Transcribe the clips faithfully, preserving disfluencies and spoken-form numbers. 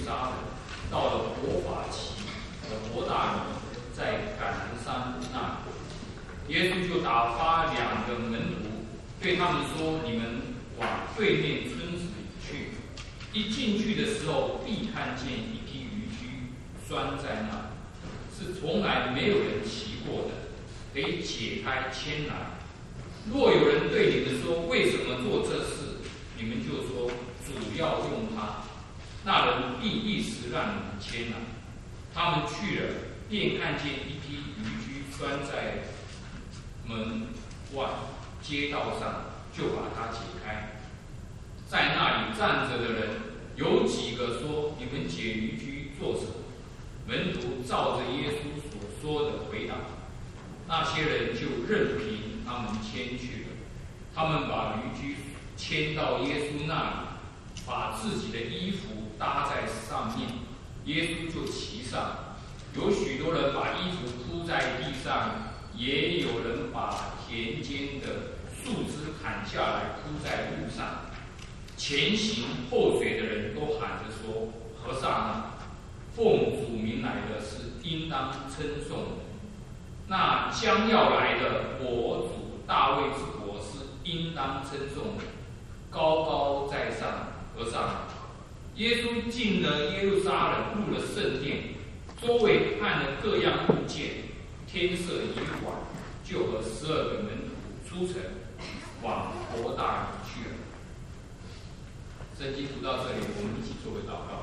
撒冷，到了伯法其和伯大尼，在橄榄山那里，耶稣就打发两个门徒，对他们说：“你们往对面村子里去。一进去的时候，必看见一批驴驹拴在那里，是从来没有人骑过的，可以解开牵来。若有人对你们说为什么做这事，你们就说主要用它，那人必一时让你们牵来。他们去了，便看见一批驴驹拴在门外街道上，就把它解开。在那里站着的人有几个说：你们解驴驹做什么？门徒照着耶稣所说的回答，那些人就任凭他们牵去了。他们把驴驹牵到耶稣那里，把自己的衣服搭在上面，耶稣就骑上。有许多人把衣服铺在地上，也有人把田间的树枝砍下来铺在路上。前行后随的人都喊着说：和撒那，奉主名来的是应当称颂的。那将要来的我主大卫之国是应当称颂的，高高在上，和撒那。耶稣进了耶路撒冷，入了圣殿，周围看了各样物件，天色已晚，就和十二个门徒出城，往伯大尼去了。圣经读到这里，我们一起做个祷告。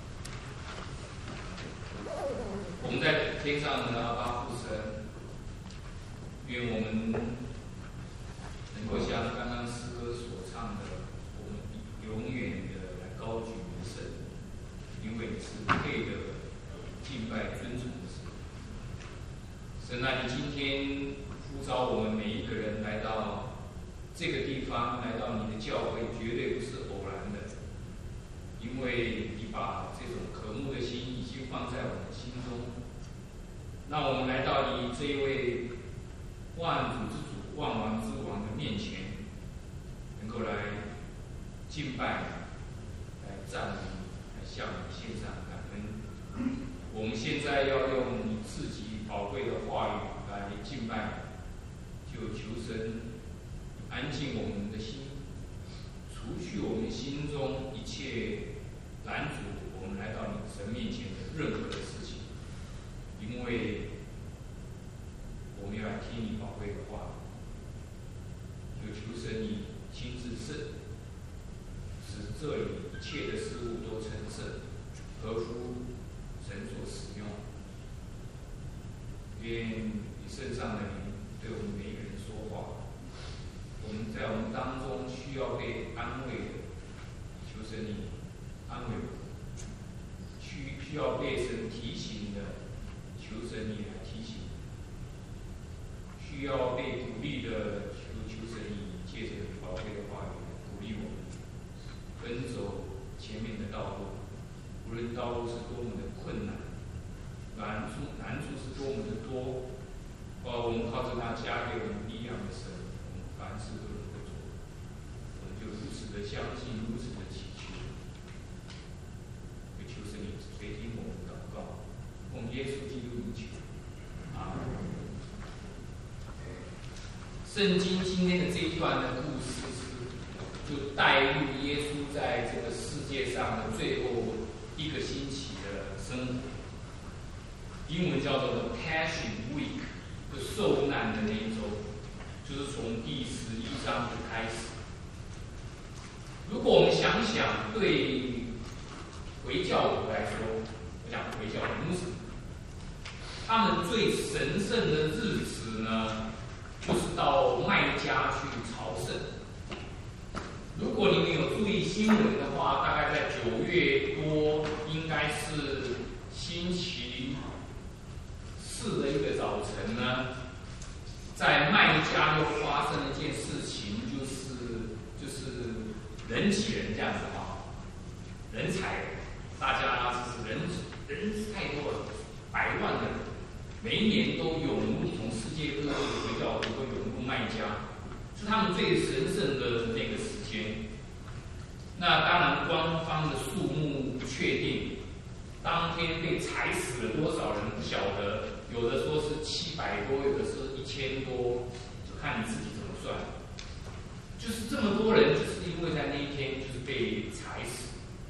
我们在天上的阿爸父神，愿我们能够像刚刚诗歌所唱的，我们永远的来高举你神，因为你是配的敬拜尊崇的神。神啊，你今天呼召我们每一个人来到这个地方，来到你的教会，绝对不是偶然的，因为你把这种渴慕的心已经放在我们心中。那我们来到你这一位万主之主、万王之王的面前，能够来敬拜、来赞美、来向你献上感恩。我们现在要用你自己宝贵的话语来敬拜，就求神安静我们的心，除去我们心中一切拦阻我们来到你神面前的任何的事情，因为我们要来听你宝贵的话，就求神你亲自圣，使这里一切的事物都成圣，合乎神所使用。愿你身上的灵对我们每一个人说话。我们在我们当中需要被安慰的，求神你安慰我们；需需要被神提醒的，求神你来提醒；需要被鼓励的，求求神你借着你宝贵的话语鼓励我们，奔走前面的道路。无论道路是多么的困难，难处难处是多么的多，哦，我们靠着那加给我们力量的神，我们凡事都能够做。我们就如此的相信，如此的祈求，就求神你垂听我们的祷告，奉耶稣基督名求，阿门。圣经今天的这一段的故事是，就带入耶稣在这个世界上的最后一个星期的生活，英文叫做 The Passion Week， 就受难的那一周，就是从第十一章就开始。如果我们想想，对回教徒来说，我讲回教徒穆斯林，他们最神圣的日子呢，就是到麦加去朝圣。如果你们有注意新闻的话，大概在九月多，应该是星期四的一个早晨呢，在麦加又发生了一件事情，就是就是人挤人这样子啊，人踩人，大家就是人人太多了，百万的人，每一年都涌入，从世界各地的回教徒都涌入麦加，是他们最神圣的那个时间。那当然，官方的数目不确定， 当天被踩死了多少人不晓得，有的说是七百多，有的是一千多，就看你自己怎么算。就是这么多人，就是因为在那一天就是被踩死，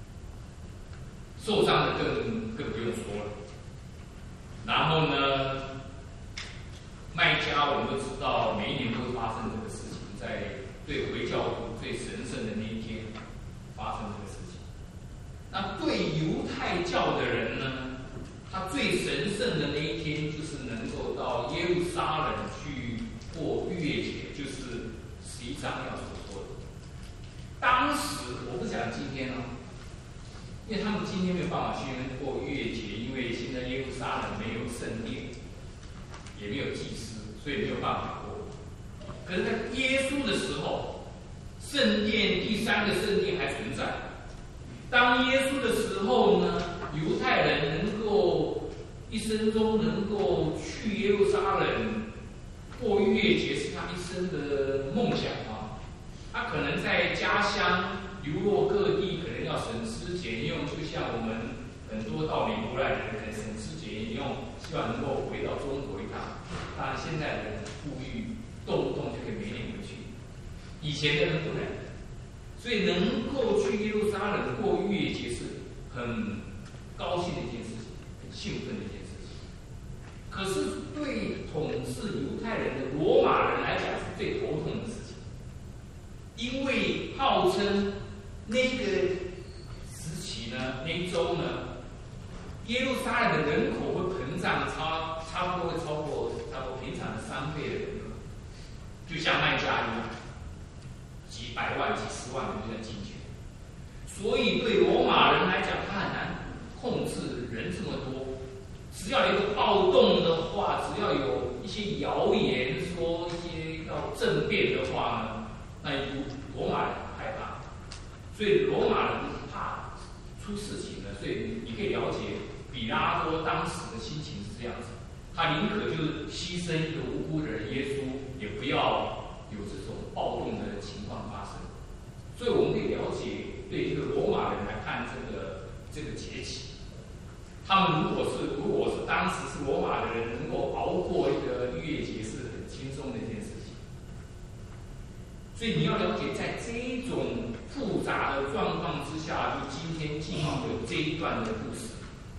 受伤的更更不用说了。然后呢，麦加我们都知道，每一年都会发生这个事情，在对回教徒最神圣的那一天发生这个事情。那对犹太教的人呢，他最神圣的那一天就是能够到耶路撒冷去过逾越节，就是十一章要所说的。当时我不讲今天啊，因为他们今天没有办法去过逾越节，因为现在耶路撒冷没有圣殿，也没有祭司，所以没有办法过。可是，在耶稣的时候，圣殿第三个圣殿还存在。当耶稣的时候呢，犹太人能够一生中能够去耶路撒冷过逾越节，是他一生的梦想啊。他可能在家乡流落各地，可能要省吃俭用，就像我们很多到美国来的人，可能省吃俭用，希望能够回到中国一趟。当然，现在的人富裕，动不动就可以每年回去，以前的人不能。所以能够去耶路撒冷过逾越节是很高兴的一件事情，很兴奋的一件事情。可是对统治犹太人的罗马人来讲是最头痛的事情，因为号称那个时期呢，那一周呢，耶路撒冷的人口会膨胀差差不多会超过差不多平常的三倍的人口，就像麦加一样。几百万、几十万人就在进去，所以对罗马人来讲，他很难控制人这么多。只要有一个暴动的话，只要有一些谣言说一些要政变的话呢，那罗马人害怕。所以罗马人怕出事情了，所以你可以了解比拉多当时的心情是这样子，他宁可就是牺牲一个无辜的人耶稣，也不要有这种暴动的情况发生，所以我们可以了解，对这个罗马人来看，这个这个节气，他们如果是如果是当时是罗马的人，能够熬过一个逾越节，是很轻松的一件事情。所以你要了解，在这一种复杂的状况之下，就今天进入了这一段的故事。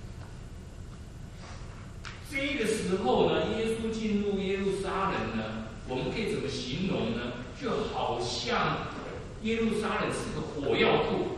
这个时候呢，耶稣进入耶路撒冷呢。我们可以怎么形容呢？就好像耶路撒冷是个火药库，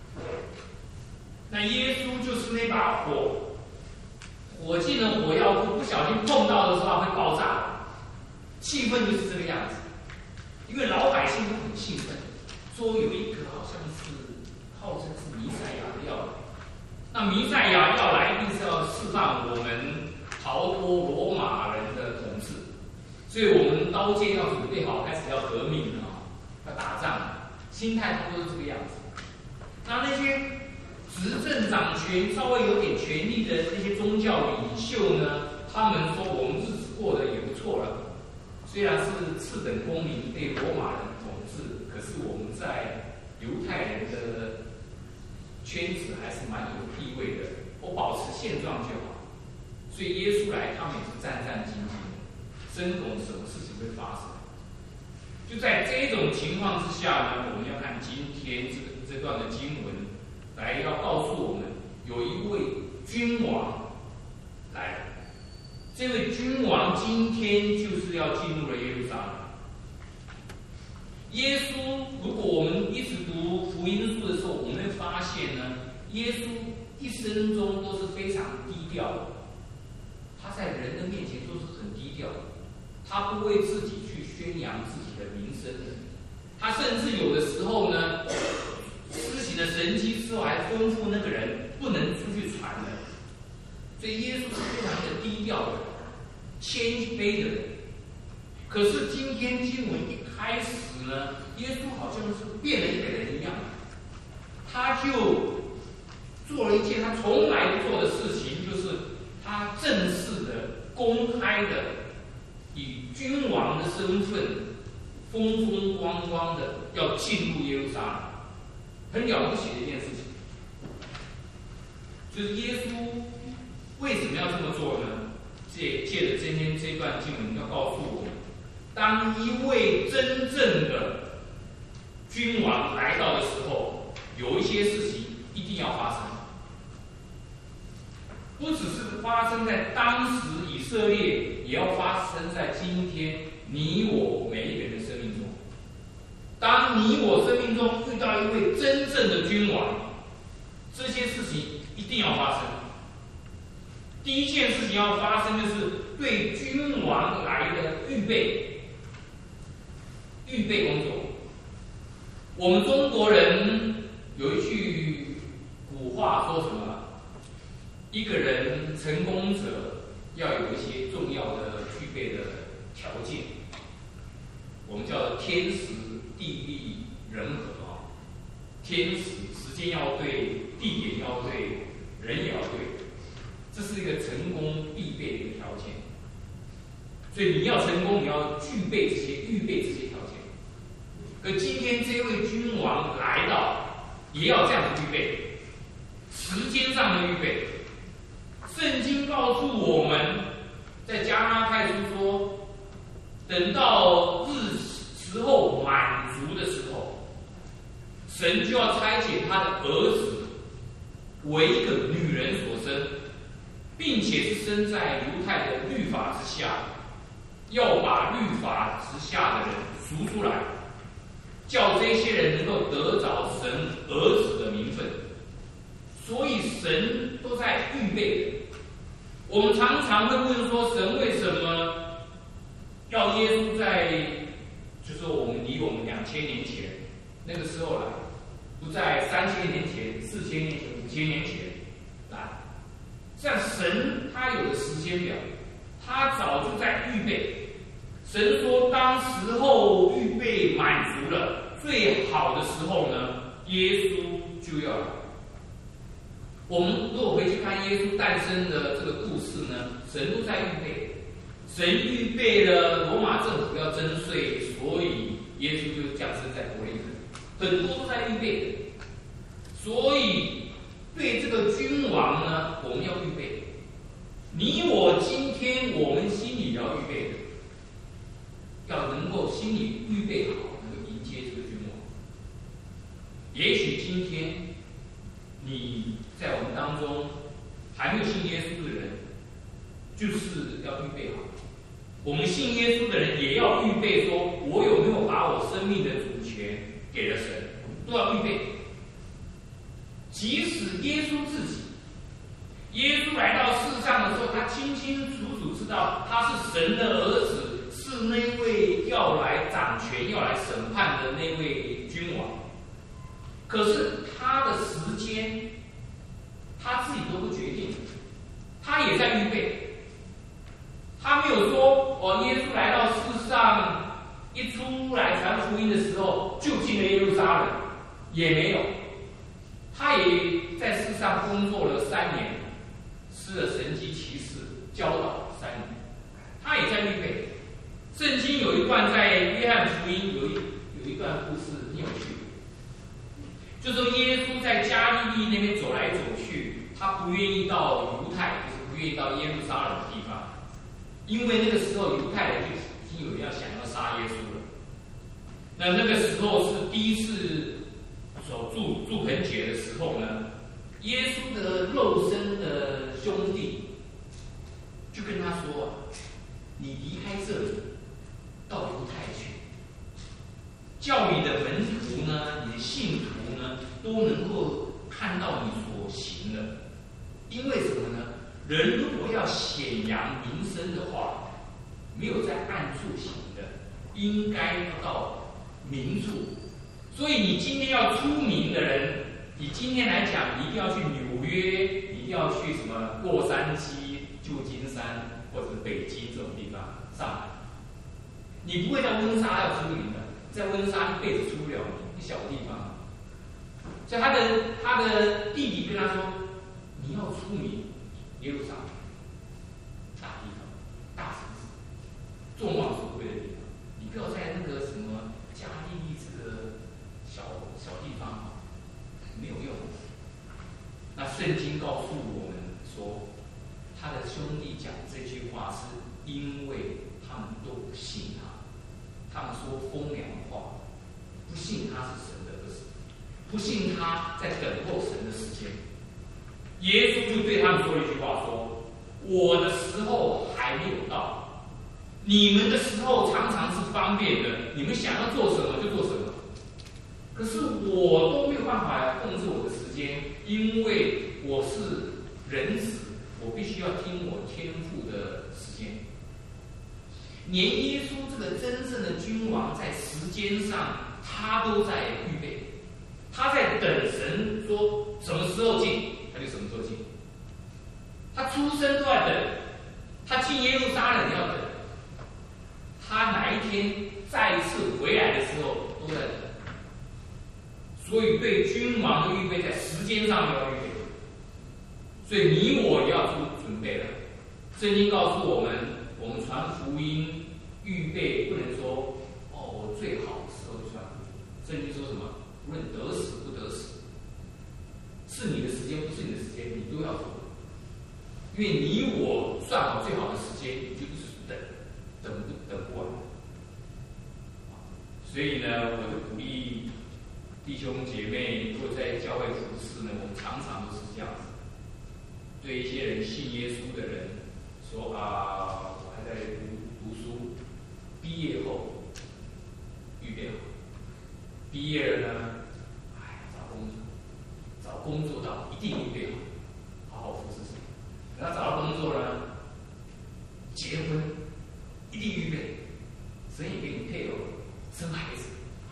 那耶稣就是那把火，火进了火药库，不小心碰到的时候会爆炸，气氛就是这个样子。因为老百姓都很兴奋，说有一个好像是号称是弥赛亚的要来，那弥赛亚要来，一定是要释放我们逃脱罗马人的统治。所以我们刀剑要准备好，开始要革命了啊，要打仗了，心态差不多是这个样子。那那些执政掌权、稍微有点权力的那些宗教领袖呢，他们说我们日子过得也不错了，虽然是次等公民被罗马人统治，可是我们在犹太人的圈子还是蛮有地位的，我保持现状就好。所以耶稣来，他们也是战战兢兢的。真懂什么事情会发生？就在这种情况之下呢，我们要看今天这个这段的经文，来要告诉我们，有一位君王来了。这位君王今天就是要进入了耶路撒冷。耶稣，如果我们一直读福音书的时候，我们会发现呢，耶稣一生中都是非常低调的，他在人的面前都是很低调的。他不为自己去宣扬自己的名声的，他甚至有的时候呢，施行了神迹之后，还吩咐那个人不能出去传的。所以耶稣是非常的低调的、谦卑的人。可是今天经文一开始呢，耶稣好像是变了一个人一样，他就做了一件他从来不做的事情，就是他正式的、公开的。以君王的身份，风风光光的要进入耶路撒冷，很了不起的一件事情。就是耶稣为什么要这么做呢？借借着今天这段经文要告诉我们，当一位真正的君王来到的时候，有一些事情一定要发生，不只是发生在当时以色列，也要发生在今天你我每一个人的生命中。当你我生命中遇到一位真正的君王，这些事情一定要发生。第一件事情要发生，就是对君王来的预备，预备工作。我们中国人有一句古话说什么？一个人成功者要有一些重要的具备的条件，我们叫天时地利人和啊。天时时间要对，地点要对，人也要对，这是一个成功必备的一个条件。所以你要成功，你要具备这些，预备这些条件。可今天这位君王来到，也要这样的预备，时间上的预备。圣经告诉我们，在加拉太书说，等到日时候满足的时候，神就要差遣他的儿子为一个女人所生，并且是生在犹太的律法之下，要把律法之下的人赎出来，叫这些人能够得着神儿子的名分。所以神都在预备的。我们常常会问说，神为什么要耶稣在，就是我们离我们两千年前那个时候来，不在三千年前、四千年前、五千年前来？像神他有的时间表，他早就在预备。神说，当时候预备满足了，最好的时候呢，耶稣就要来。我们如果回去看耶稣诞生的这个故事呢，神都在预备。神预备了罗马政府要征税，所以耶稣就降生在伯利恒，很多都在预备的。所以对这个君王呢，我们要预备。你我今天我们心里要预备的，要能够心里预备好，能够迎接这个君王。也许今天你在我们当中还没有信耶稣的人，就是要预备好。我们信耶稣的人也要预备，说我有没有把我生命的主权给了神，都要预备。即使耶稣自己，耶稣来到世上的时候，他清清楚楚知道他是神的儿子，是那位要来掌权、要来审判的那位君王。可是他的时间，他自己都不决定，他也在预备。他没有说，哦，耶稣来到世上一出来传福音的时候就进了耶路撒冷，也没有。他也在世上工作了三年，施了神迹奇事，教导三年，他也在预备。圣经有一段在约翰福音有一有一段故事很有趣，就说耶稣在加利利那边走来走去，他不愿意到犹太，就是不愿意到耶路撒冷的地方，因为那个时候犹太人就已经有人要想要杀耶稣了。那那个时候是第一次守住住棚节的时候呢，耶稣的肉身的兄弟就跟他说啊，你离开这里到犹太去，叫你的门徒呢，你的信徒呢，都能够看到你所行的。因为什么呢？人如果要显扬名声的话，没有在暗处行的，应该要到明处。所以你今天要出名的人，你今天来讲，你一定要去纽约，你一定要去什么洛杉矶、旧金山或者北京这种地方上海。你不会在温莎要出名的，在温莎一辈子出不了名，一小地方。所以他的他的弟弟跟他说，你要出名，耶路撒冷大地方、大城市、众望所归的地方，你不要在那个什么加利利这个小小地方，没有用。那圣经告诉我们说， 他的兄弟讲这句话，是因为他们都不信他，他们说风凉话，不信他是神的儿子，不信他在等候神的时间。耶稣就对他们说了一句话说：我的时候还没有到，你们的时候常常是方便的，你们想要做什么就做什么。可是我都没有办法来控制我的时间，因为我是人子，我必须要听我天父的时间。连耶稣这个真正的君王，在时间上他都在预备，他在等神说什么时候进，他就什么时候进。他出生都在等，他进耶路撒冷要等，他哪一天再次回来的时候都在等。所以对君王的预备，在时间上要预备。所以你我也要做准备了。圣经告诉我们，我们传福音预备不能说哦，我最好的时候就传福音。圣经说什么？无论得死不得死，是你的时间，不是你的时间，你都要做。因为你我算好最好的时间，你就一直等，等不等不完。所以呢，我就鼓励弟兄姐妹，如果在教会服侍呢，我们常常都是这样子。对一些人信耶稣的人说啊，我还在读读书，毕业后预备好，毕业了呢，哎，找工作，找工作到一定预备好，好好服侍神。等他找到工作呢，结婚一定预备，神也给你配偶，生孩子，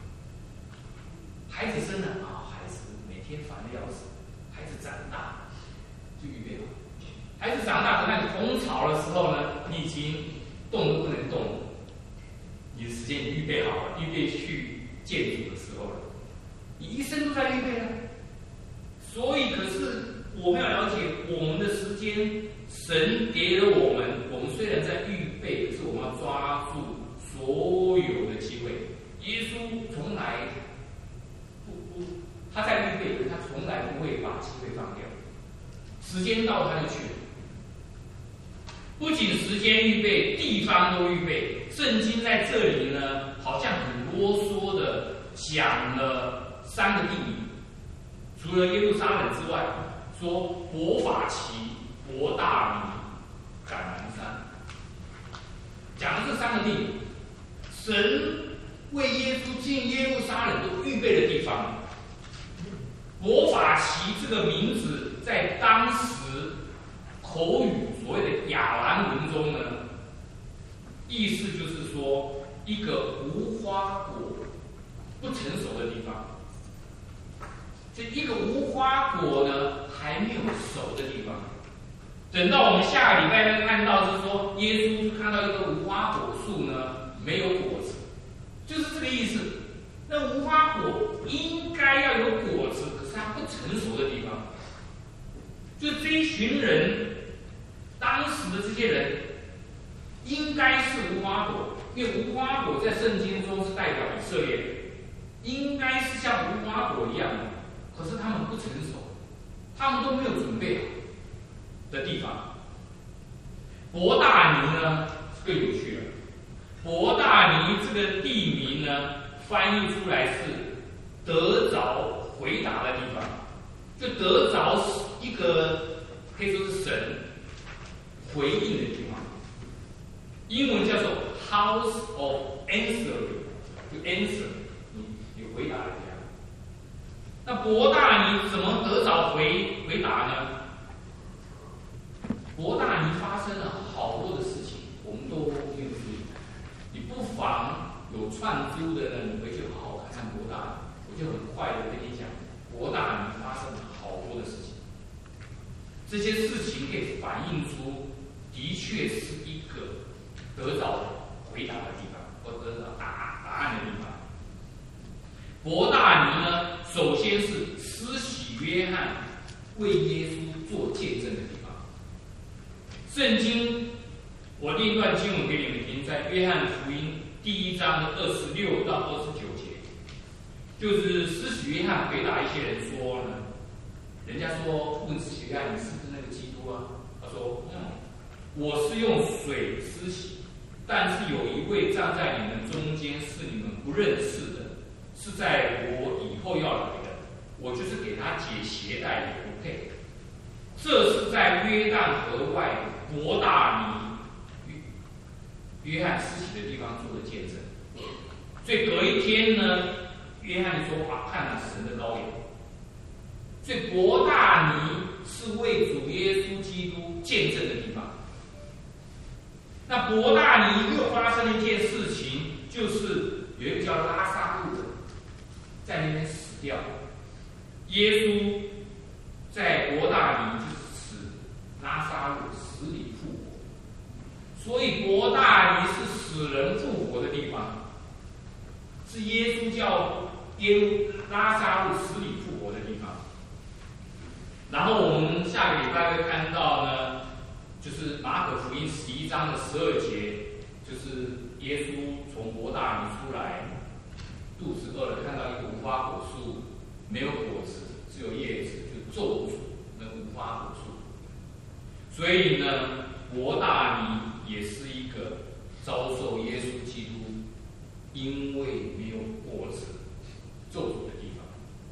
孩子生了啊，孩子每天烦得要死，孩子长大。就预备好，孩子长大，等到你红潮的时候呢，你已经动都不能动了，你的时间你预备好了，预备去见主的时候了，你一生都在预备了。所以，可是我们要了解，我们的时间，神给了我们，我们虽然在预备，可是我们要抓住所有的机会。耶稣从来不不，他在预备，可是他从来不会把机会放掉。时间到他就去了，不仅时间预备，地方都预备。圣经在这里呢，好像很啰嗦的讲了三个地名，除了耶路撒冷之外，说伯法其、伯大尼、橄榄山，讲了这三个地名。神为耶稣进耶路撒冷都预备的地方。伯法其这个名字，在当时口语所谓的亚兰文中呢，意思就是说一个无花果不成熟的地方。这一个无花果呢还没有熟的地方。等到我们下个礼拜会看到，是说耶稣看到一个无花果树呢没有果子，就是这个意思。那无花果应该要有果子，可是它不成熟的地方。就这一群人，当时的这些人，应该是无花果，因为无花果在圣经中是代表以色列，应该是像无花果一样的，可是他们不成熟，他们都没有准备好的地方。伯大尼呢更有趣了，伯大尼这个地名呢，翻译出来是得着回答的地方，就得着一个可以说是神回应的地方。英文叫做 House of Answering， 就 answer， 你你回答人家。那伯大尼怎么得着回回答呢？伯大尼发生了好多的事情，我们都没有注意。你不妨有串珠的呢，你回去好好看看伯大尼，我就很快的跟你讲，伯大尼发生了好多的事情。这些事情可以反映出，的确是一个得着回答的地方，或得着答答案的地方。伯大尼呢，首先是施洗约翰为耶稣做见证的地方。圣经，我念一段经文给你们听，在约翰福音第一章的二十六到二十九节，就是施洗约翰回答一些人说呢，人家说问施洗约翰，你是不是那个基督啊？他说，嗯。 我是用水施洗，但是有一位站在你们中间，是你们不认识的，是在我以后要来的，我就是给他解鞋带也不配。这是在约旦河外伯大尼约翰施洗的地方做的见证。所以隔一天呢，约翰说啊，看了神的羔羊。所以伯大尼是为主耶稣基督见证的地方。那伯大尼又发生了一件事情，就是有一个叫拉撒路的在那边死掉。耶稣在伯大尼就是死拉撒路死里复活，所以伯大尼是死人复活的地方，是耶稣叫耶拉撒路死里复活的地方。然后我们下个礼拜会看到呢，就是马可福音十一章的十二节，就是耶稣从伯大尼出来，肚子饿了，看到一个无花果树，没有果子，只有叶子，就咒诅那无花果树。所以呢，伯大尼也是一个遭受耶稣基督因为没有果子咒诅的地方。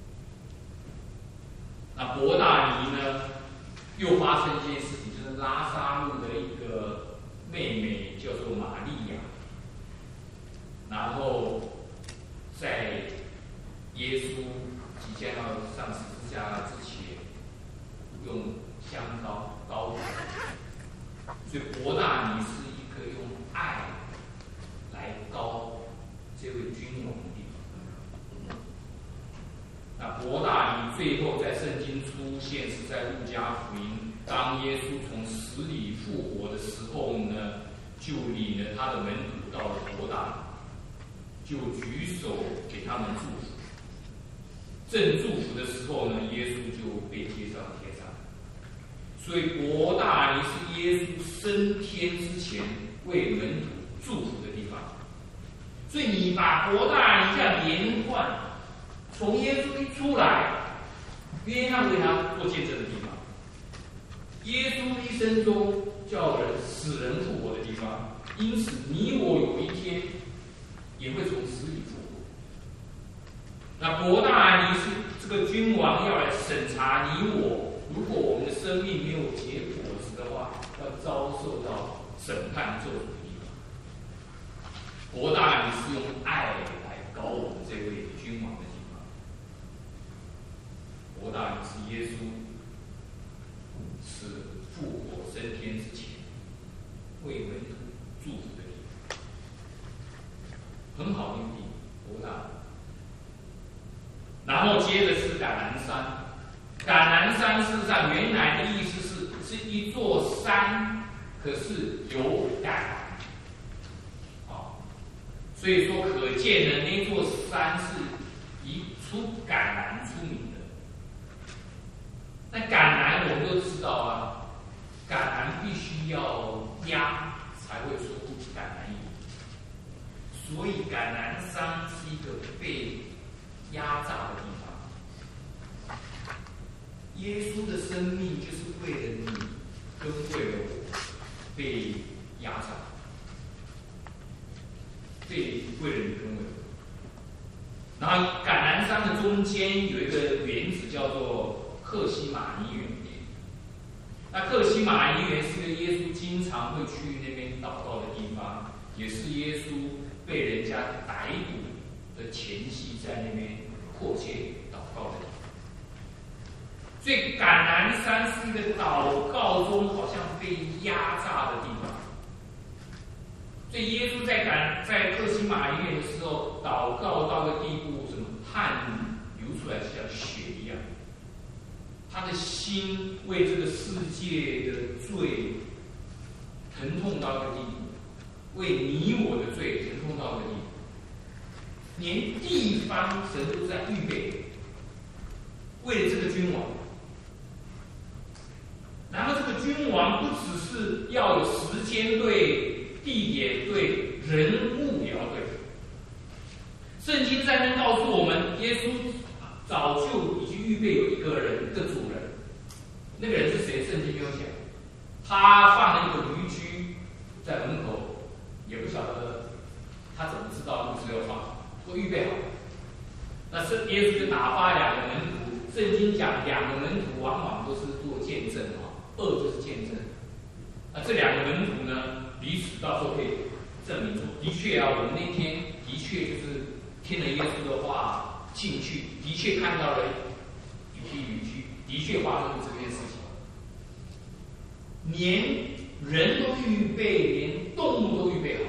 那伯大尼呢，又发生一件事情，就是拉撒路的一个妹妹叫做玛利亚，然后在耶稣即将要上十字架之前，用香膏膏他。所以伯大尼是一个用爱来膏这位君王的地方。那伯大尼最后在圣经出现是在路加福音，当耶稣从死里复活的时候呢，就领了他的门徒到了伯大尼，就举手给他们祝福。正祝福的时候呢，耶稣就被接上天上。所以伯大尼是耶稣升天之前为门徒祝福的地方。所以你把伯大尼这样连贯，从耶稣一出来，约翰为他做见证的地方，耶稣一生中叫人死人复活的地方，因此你我有一天也会从死里复活。那伯大尼是这个君王要来审查你我，如果我们的生命没有结果子的话，要遭受到审判咒诅的地方。伯大尼是用爱来搞我们这位君王的地方。伯大尼是耶稣是复活升天之前为门徒祝福的地方，很好的地方，伯大尼。然后接着是橄榄山，橄榄山事实上原来的意思是是一座山，可是有橄榄，啊，所以说可见呢，那座山是以出橄榄出名的。那橄榄我们都知道啊，橄榄必须要压才会出橄榄油，所以橄榄山是一个被压榨的地方。耶稣的生命就是为了你跟为了我被压榨，被为了你跟为了我。然后橄榄山的中间有一个园子叫做克西马尼园。那克西马尼园是个耶稣经常会去那边祷告的地方，也是耶稣被人家逮捕的前夕在那边迫切祷告的地方。所以橄榄山是一个祷告中好像被压榨的地方。所以耶稣在橄在克西马尼园的时候祷告到个地步，什么汗流出来像血一样。他的心为这个世界的罪疼痛到一个地步，为你我的罪疼痛到一个地步，连地方神都在预备，为了这个君王。然后这个君王不只是要有时间对、地点对、人物也要对。圣经在那告诉我们，耶稣早就已经预备有一个人，一个主人。那个人是谁？圣经没有讲。他放了一个驴驹在门口，也不晓得他怎么知道路是要放，都预备好。那是耶稣就打发两个门徒，圣经讲两个门徒往往都是做见证啊，二就是见证。那这两个门徒呢，彼此到时候可以证明说，的确啊，我们那天的确就是听了耶稣的话进去，的确看到了一批驴驹，的确发生了这件事情。连人都预备，连动物都预备好，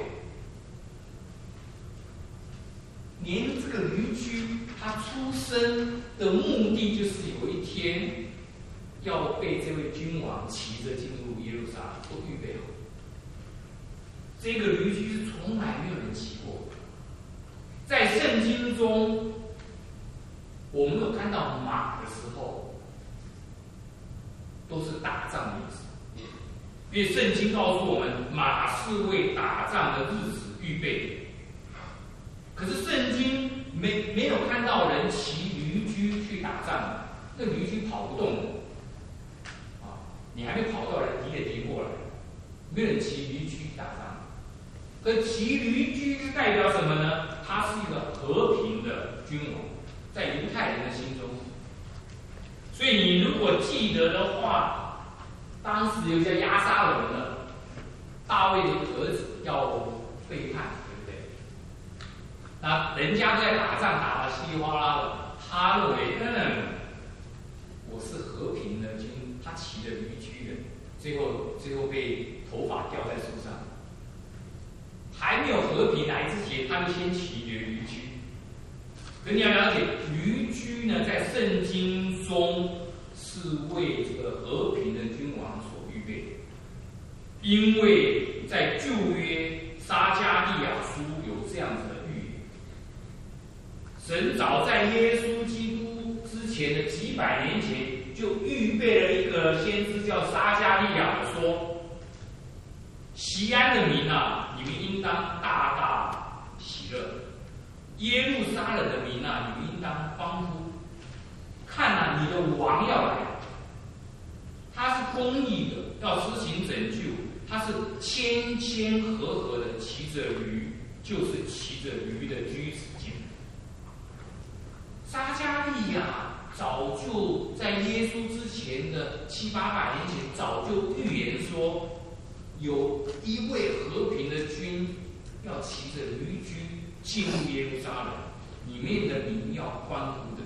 连这个驴驹，它出生的目的就是有一天要被这位君王骑着进入耶路撒冷，都预备好。这个驴驹是从来没有人骑过，在圣经中，我们有看到马的时候，都是打仗的意思。因为圣经告诉我们，马是为打仗的日子预备的。可是圣经没没有看到人骑驴驹去打仗，那驴驹跑不动的，啊，你还没跑到人，敌也敌过来，没有人骑驴驹去打仗。可骑驴驹是代表什么呢？他是一个和平的君王，在犹太人的心中。所以你如果记得的话，当时有一个押沙龙的大卫的儿子要背叛，对不对？那人家在打仗打得稀里哗啦的，他认为嗯，我是和平的君，他骑着驴驹的，最后最后被头发掉在树上。还没有和平来之前，他就先骑着驴驹。可你要了解，驴驹呢，在圣经中是为这个和平的君王所预备的，因为在旧约撒迦利亚书有这样子的预言。神早在耶稣基督之前的几百年前，就预备了一个先知叫撒迦利亚说：西安的民啊，你们应当大大喜乐；耶路撒冷的民啊，你们应当欢呼。看啊，你的王要来，他是公义的，要施行拯救，他是谦谦和和的骑着驴，就是骑着驴的驹子进来。撒迦利亚早就在耶稣之前的七八百年前，早就预言说，有一位和平的君要骑着驴驹进入耶路撒冷，里面的民要欢呼的。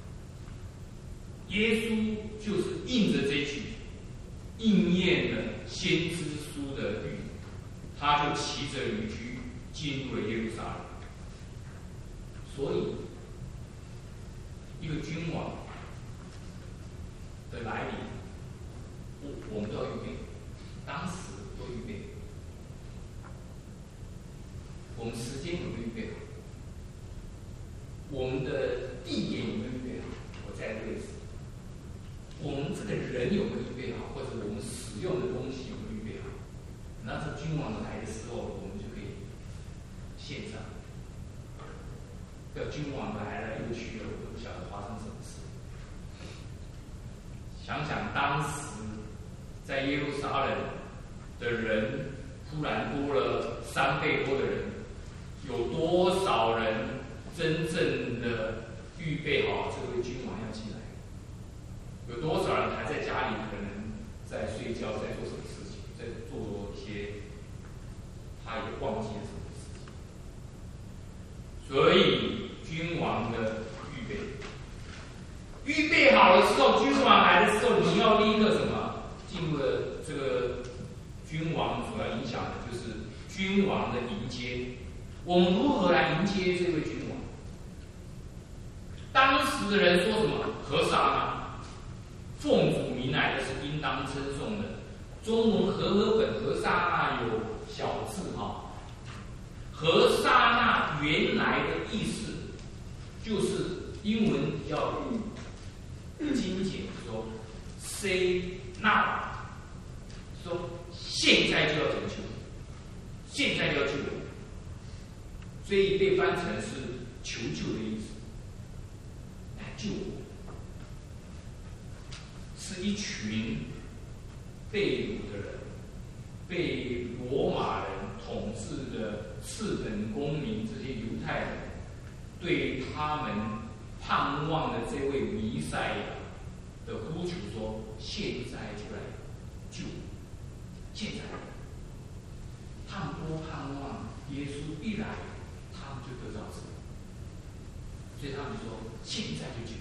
耶稣就是应着这句，应验了先知书的预言，他就骑着驴驹进入了耶路撒冷。所以，一个君王的来临，我我们都要预备，当时都预备。我们时间有没有预备好？我们的地点有没有预备好？我在这个位置。我们这个人有没有预备好，或者我们使用的东西有没有预备好？那这君王来的时候，我们就可以献上。要君王来了又去了，我都不晓得发生什么事。想想当时在耶路撒冷的人，突然多了三倍多的人，有多少人真正的预备好这位君王要进来？有多少人还在家里可能在睡觉，在做什么事情，在做一些他也忘记了什么事情？所以君王的预备，预备好的时候，君王来的时候，你要立刻什么？进入了这个君王所要影响的就是君王的迎接。我们如何来迎接这位君王？当时的人说什么？和撒那。奉主名来的是应当称颂的。中文和合本和撒那有小字哈，和撒那原来的意思就是英文比较精简，说 say now， 说现在就要拯救，现在就要救我，所以被翻成是求救的意思，来救我。是一群被掳的人， 被罗马人统治的次等公民这些犹太人，对他们盼望的这位弥赛亚的呼求说：现在就来救！现在，他们多盼望耶稣一来，他们就得到自由。所以他们说：现在就救！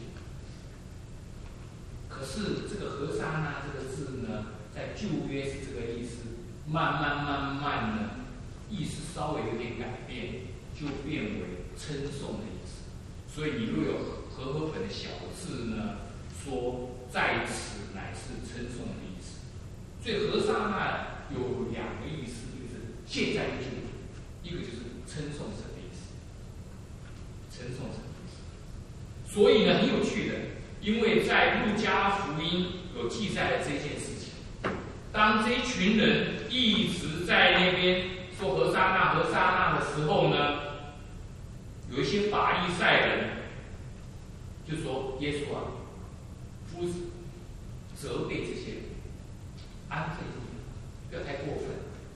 可是这个和撒那这个字呢，在旧约是这个意思，慢慢慢慢呢，意思稍微有点改变，就变为称颂的意思。所以你若有和合本的小字呢，说在此乃是称颂的意思。所以和撒那有两个意思，一个是现在就救，一个就是称颂神的意思。称颂神的意思。所以呢，很有趣的。因为在路加福音有记载了这件事情，当这一群人一直在那边说和撒那和撒那的时候呢，有一些法利赛人就说：耶稣啊，夫子责备这些人，安慰他们，不要太过分，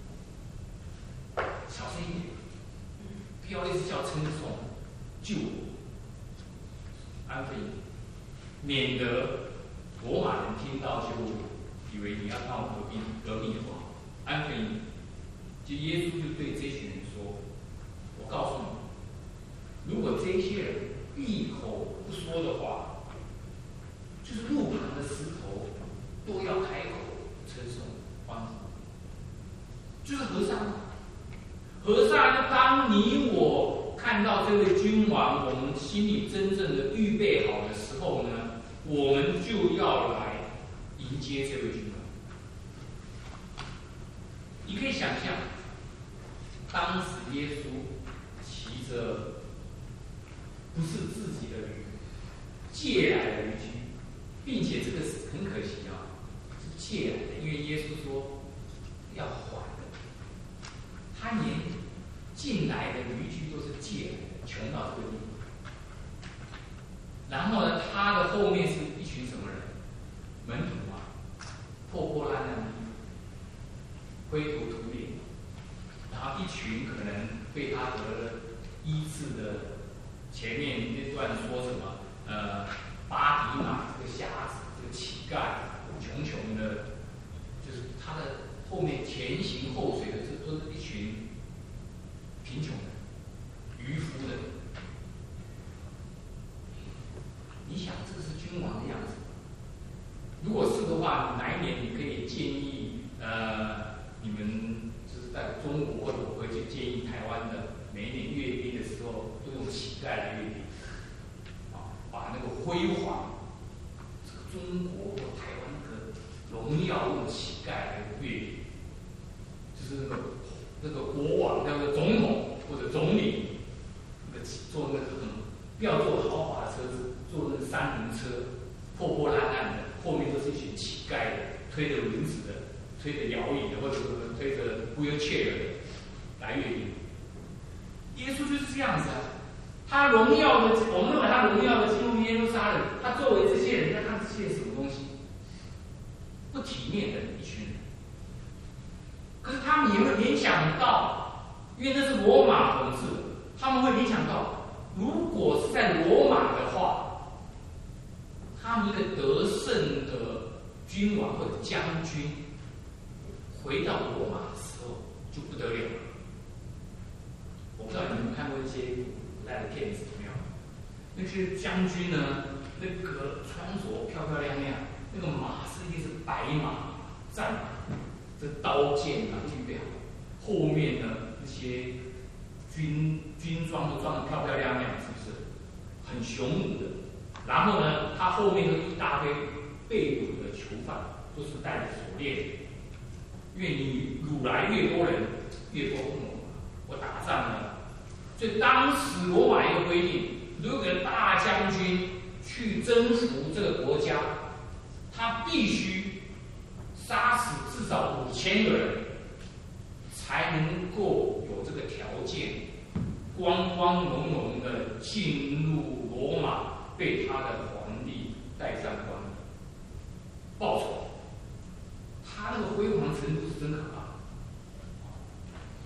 小声一点，不要一直叫称颂，救我，安慰你。免得罗马人听到就以为你要闹革命革命的话，安慰你。就耶稣就对这群人说：我告诉你，如果这些人闭口不说的话，就是路旁的石头都要开口称颂欢呼。就是和尚，和尚，当你我看到这位君王，我们心里真正的预备好的时候呢，我们就要来迎接这位君王。你可以想象，当时耶稣骑着不是自己的驴，借来的驴驹，并且这个是很可惜啊，是借来的，因为耶稣说要还的，他连进来的驴驹都是借来的，穷到这个地步。然后呢，他的后面是一群什么人？门徒啊，破破烂烂的衣服，灰头土脸，然后一群可能被他得了医治的。前面那段说什么？呃，巴迪马这个瞎子，这个乞丐，穷穷的，就是他的后面前行后随的，这都是一群贫穷的、渔夫的。你想，这是君王的样子？如果是的话，哪一年你可以建议呃，你们就是在中国或者我会去建议台湾的，每一年阅兵的时候都用乞丐来阅兵，啊，把那个辉煌，这个中国或台湾的荣耀用乞丐来阅兵，就是那个那个国王、那个总统或者总理，那个坐那个很不要坐豪华的车子。坐那个三轮车，破破烂烂的，后面都是一群乞丐的，推着轮子的，推着摇椅的，或者推着 wheelchair 的来阅兵。耶稣就是这样子啊，他荣耀的，我们认为他荣耀的进入耶路撒冷，他作为这些人，他看这些什么东西？不体面的一群人。可是他们也会联想到，因为那是罗马统治，他们会联想到，如果是在罗马的话。他们一个得胜的君王或者将军回到罗马的时候就不得了了。我不知道你们看过一些古代的片子没有？那些将军呢，那个穿着漂漂亮亮，那个马是一定是白马、战马，这刀剑啊预备好，后面呢那些军军装都装得漂漂亮亮，是不是很雄武的？然后呢，他后面有一大堆被掳的囚犯，都是带着锁链。因为你掳来越多人，越多不猛。我打仗呢，所以当时罗马一个规定，如果大将军去征服这个国家，他必须杀死至少五千个人，才能够有这个条件，光光荣荣的进入罗马。被他的皇帝戴上冠报仇，他那个辉煌程度是真可怕。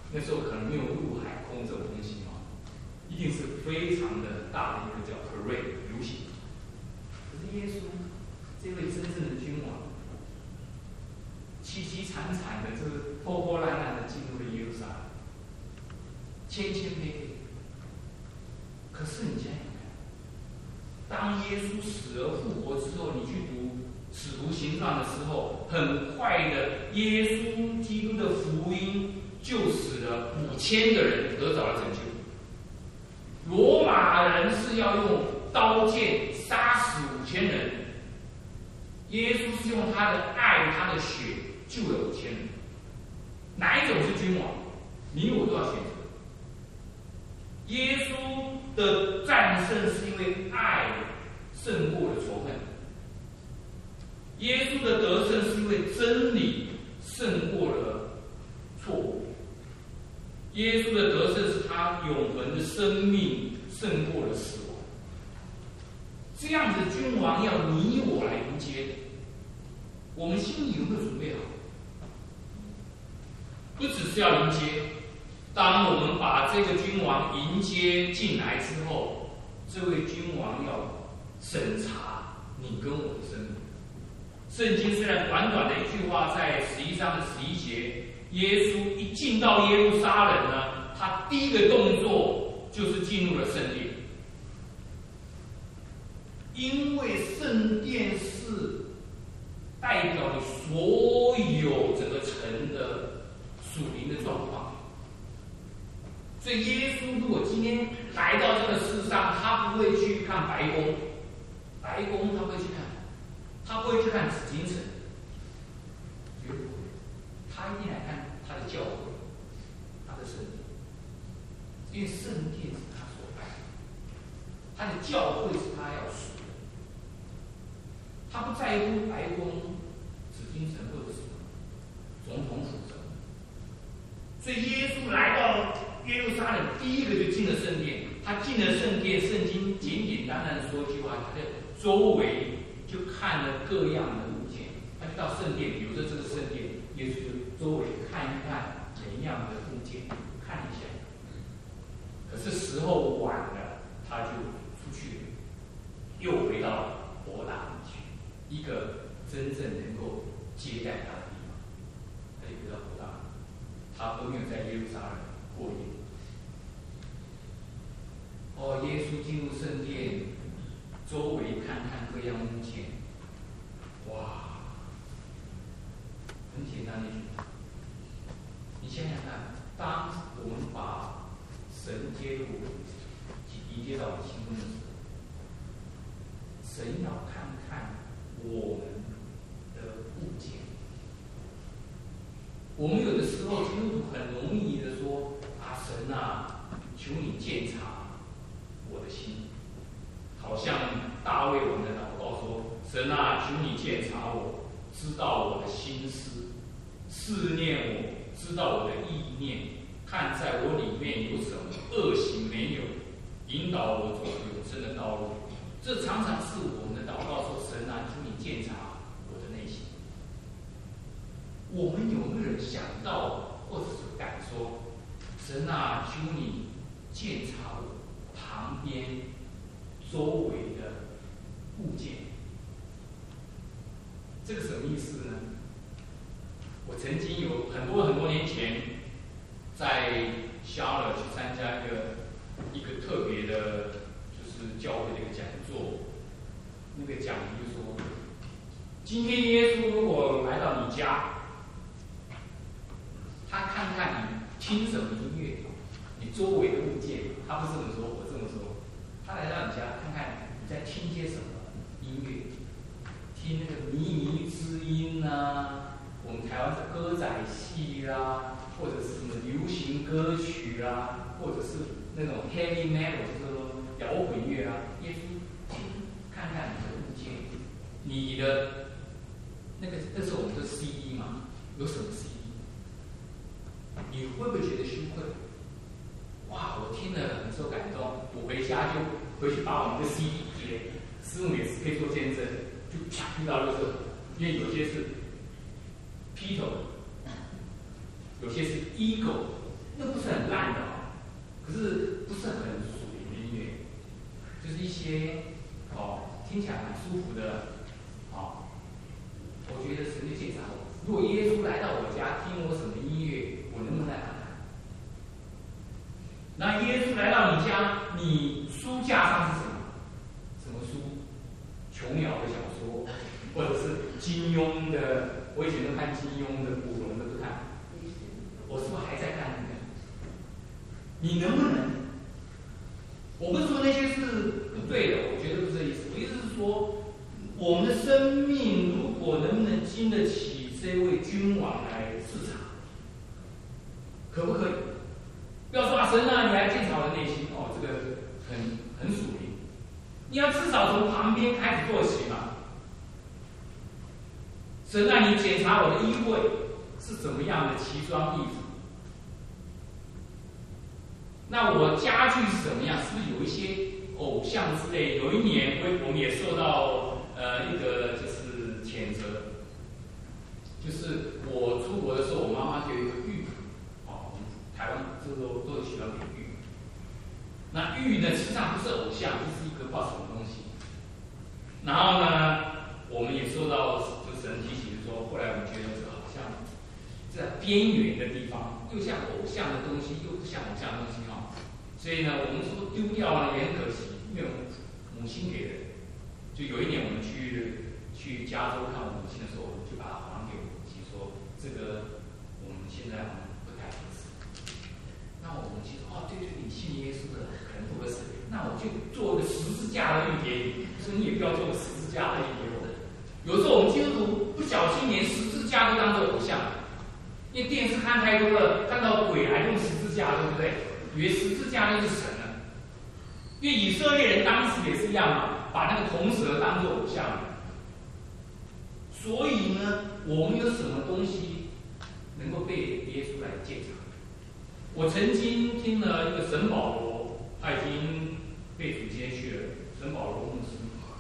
那时候可能没有陆海空这种东西嘛，一定是非常的大的一个叫 parade 游行。可是耶稣这位真正的君王，凄凄惨惨的，就是破破烂烂的进入了耶路撒冷，谦谦卑卑。可是你想想看，当耶稣死而复活之后，你去读《使徒行传》的时候，很快的，耶稣基督的福音就使了五千个人得着了拯救。罗马人是要用刀剑杀死五千人，耶稣是用他的爱、他的血救了五千人。哪一种是君王？你我都要选择。耶稣的战胜是因为爱胜过了仇恨，耶稣的得胜是因为真理胜过了错误，耶稣的得胜是他永恒的生命胜过了死亡。这样子君王要你我来迎接，我们心里有没有准备好？不只是要迎接，当我们把这个君王迎接进来之后，这位君王要审查你跟我的生命。圣经虽然短短的一句话，在十一章的十一节，耶稣一进到耶路撒冷呢，他第一个动作就是进入了圣殿，因为圣殿是代表你所有整个城的属灵的状况。所以耶稣如果今天来到这个世上，他不会去看白宫，白宫他会去看，他不会去看紫禁城，绝对不会，他一定来看他的教会，他的圣殿，因为圣殿是他所爱的，他的教会是他要属的，他不在乎白宫、紫禁城或者是总统府什么。所以耶稣来到耶路撒冷，第一个就进了圣殿。他进了圣殿，圣经简简单单的说一句话，他在周围就看了各样的物件。他就到圣殿，比如说这个圣殿，耶稣就周围看一看每一样的物件，看一下。可是时候晚了，他就出去了，又回到伯大尼去，一个真正能够接待他的地方。他就回到伯大尼，他都没有在耶路撒冷过夜。哦，耶稣进入圣殿，周围看看各样物件，哇，很简单的一句话。你想想看，当我们把神接入迎接到我们心中的时候，神要看看我们的物件。我们有的时候基督徒很容易的说：“啊，神啊，求你鉴察我的心。”好像大卫王的祷告说：“神啊，求你鉴察我，知道我的心思，试验我，知道我的意念，看在我里面有什么恶行没有，引导我走永生的道路。”这常常是我们的祷告说：“神啊，求你鉴察我的内心。”我们有没有人想到，或者是敢说：“神啊，求你鉴察我旁边周围的物件。”这个什么意思呢？我曾经有很多很多年前，在夏勒去参加一个一个特别的，就是教会的一个讲座。那个讲员就说：“今天耶稣如果来到你家，他看看你听什么音乐，你周围的物件。”他不是这么说，我这么说。他来到你家，看看你在听些什么音乐，听那个靡靡之音啊，我们台湾是歌仔戏啦、啊，或者是什么流行歌曲啦、啊，或者是那种 heavy metal， 就是说摇滚乐啊。耶稣听，看看你的物件，你的那个那时候我们是 C D 嘛，有什么 C D？ 你会不会觉得羞愧？哇，我听了很受感动，我回家就回去把我们的 C D 给师母，也是可以做见证，就啪听到就是，因为有些是 Peter， 有些是 Ego， 那不是很烂的哦，可是不是很属灵的音乐，就是一些哦听起来很舒服的，哦，我觉得神就检查我，如果耶稣来到我家听我什么音乐，我能不能来看看？那耶稣来到你家，你书架上是什么？什么书？琼瑶的小说，或者是金庸的，我以前都看金庸的、古龙的都看。我是不是还在看那个？你能不能？我不是说那些是不对的，我绝对不是这意思。我意思是说，我们的生命如果能不能经得起这位君王来视察，可不可以？不要说啊，神啊，你来检查我的内心哦，这个很很属灵。你要至少从旁边开始做起嘛。神啊，你检查我的衣柜是怎么样的奇装异服？那我家具是怎么样？是不是有一些偶像之类？有一年，我我们也受到呃一个就是谴责，就是我出国的时候，我妈妈就有一个玉谱，哦，我们台湾这都都喜欢给玉。那玉呢，实际上不是偶像，就是一个不知道什么东西。然后呢，我们也受到就神提醒说，后来我们觉得这个好像在边缘的地方，又像偶像的东西，又不像偶像的东西哈。所以呢，我们说丢掉了也很可惜，因为母亲给的。就有一年我们去去加州看我母亲的时候，我们就把它还给我母亲，说这个我们现在好像不太合适。那我母亲说：“哦，对对，你信耶稣的可能不合适，那我就做个十字架的玉给你。说你也不要做个十字架的玉给我。”有时候我们基督徒不小心连十字架都当做偶像，因为电视看太多了，看到鬼还用十字架，对不对？以为十字架就是神了。因为以色列人当时也是一样嘛，把那个铜蛇当做偶像。所以呢，我们有什么东西能够被耶稣来检查？我曾经听了一个沈保罗，他已经被主接去了，沈保罗牧师。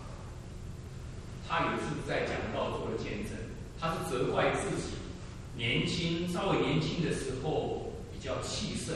他有一次在讲道做了见证，他是责怪自己年轻，稍微年轻的时候比较气盛。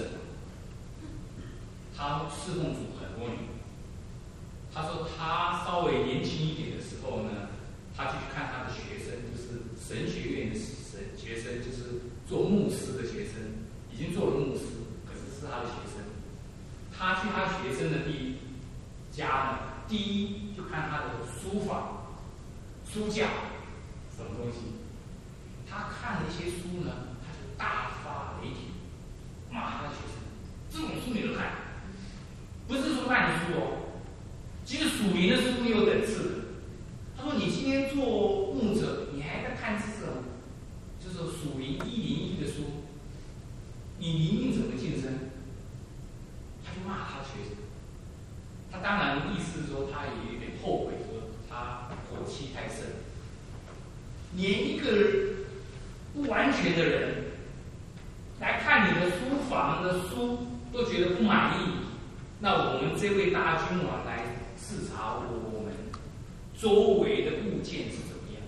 他侍奉主很多年。他说他稍微年轻一点的时候呢，他就去看他的学生，就是神学院的神学生，就是做牧师的学生，已经做了牧师，可是是他的学生。他去他学生的第一家呢，第一就看他的书房、书架，什么东西。他看了一些书呢，他就大发雷霆，骂他的学生：这种书你都看？不是说烂书哦。其实属灵的书也有等次的。他说：“你今天做牧者，你还在看这种，就是属灵一零一的书，你灵命怎么晋升？”他就骂他学生。他当然意思是说，他也有点后悔，说他火气太盛，连一个不完全的人来看你的书房的书都觉得不满意，那我们这位大君王来视察我们周围的物件是怎么样？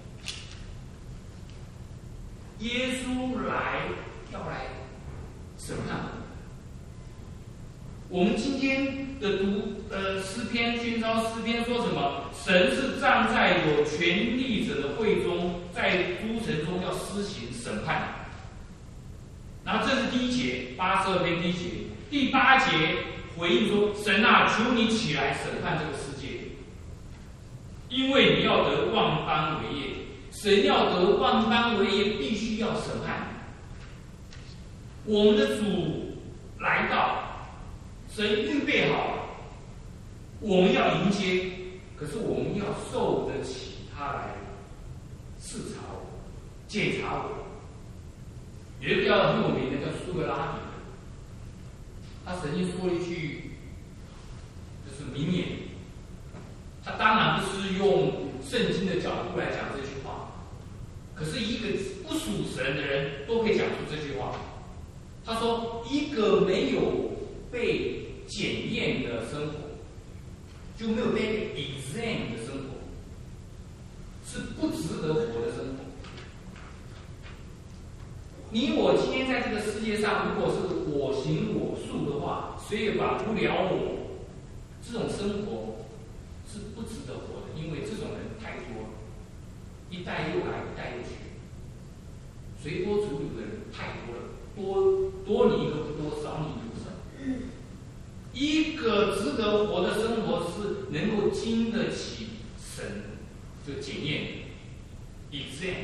耶稣来要来审判我们。我们今天的读呃诗篇宣召诗篇说什么？神是站在有权力者的会中，在诸城中要施行审判。然后这是第一节，八十二篇第一节，第八节回应说：神啊，求你起来审判这个世界，因为你要得万般为业。神要得万般为业，必须要审判。我们的主来到，神预备好了，我们要迎接，可是我们要受得起他来视察我、检查我。有一个叫很有名的叫苏格拉底，他曾经说了一句就是名言，他当然不是用圣经的角度来讲这句话，可是一个不属神的人都可以讲出这句话。他说：一个没有被检验的生活，就没有被 exam 的生活，是不值得活的生活。 你我今天在这个世界上，如果是我行我素的话，谁也管不了我。这种生活是不值得活的，因为这种人太多了，一代又来，一代又去，随波逐流的人太多了，多多你一个不多，少你一个不少。一个值得活的生活是能够经得起神的检验 exam。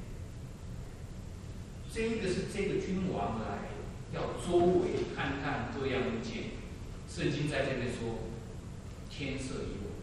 这个是这个君王来要周围看看各样物件。圣经在这边说，天色已晚，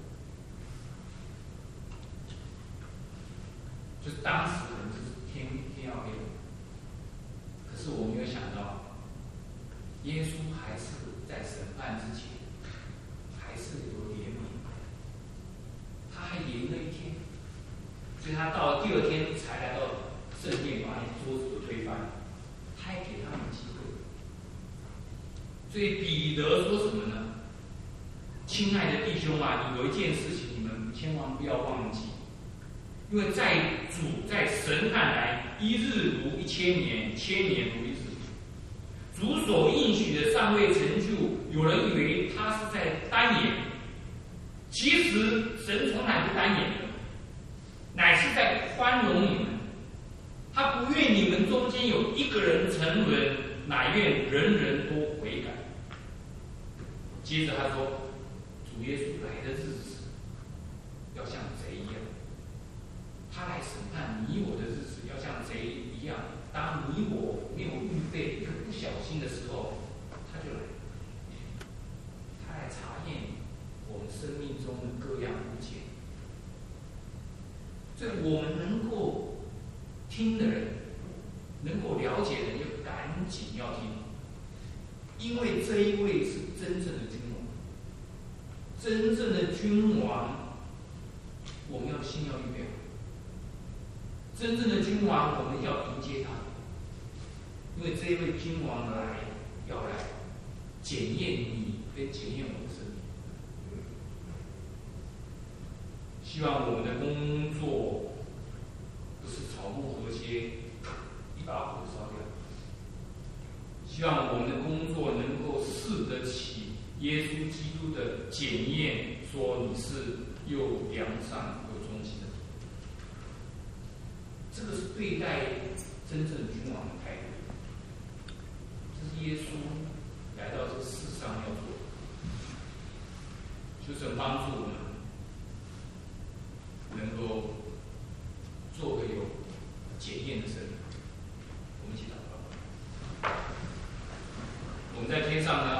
就是当时可能就是天天要黑了。可是我没有想到，耶稣还是在审判之前，还是有怜悯，他还延了一天，所以他到了第二天才来到圣殿把那桌子推翻，他还给他们机会。所以彼得说什么呢？亲爱的弟兄啊，有一件事情你们千万不要忘记，因为在主在神看来，一日如一千年，千年如一日。主所应许的尚未成就，有人以为他是在单言，其实神从来不单言的，乃是在宽容你们。他不愿你们中间有一个人沉沦，乃愿人人都悔改。接着他说，主耶稣来的日子要像贼一样，他来审判你我的日子要像贼一样。当你我没有预备，一个不小心的时候，他就来，他来查验我们生命中的各样物件。所以我们能够听的人，能够了解的人，就赶紧要听，因为这一位是真正的君王。真正的君王，我们要心要预备好。真正的君王，我们要迎接他，因为这一位君王来，要来检验你，跟检验我的生命。希望我们的工作不是草木禾秸，一把火烧掉。希望我们的工作能够试得起耶稣基督的检验，说你是又良善又忠心的。这个是对待真正君王的态度，这是耶稣来到这世上要做的，就是帮助我们能够做个有检验的生命。我们一起祷告。我们在天上呢，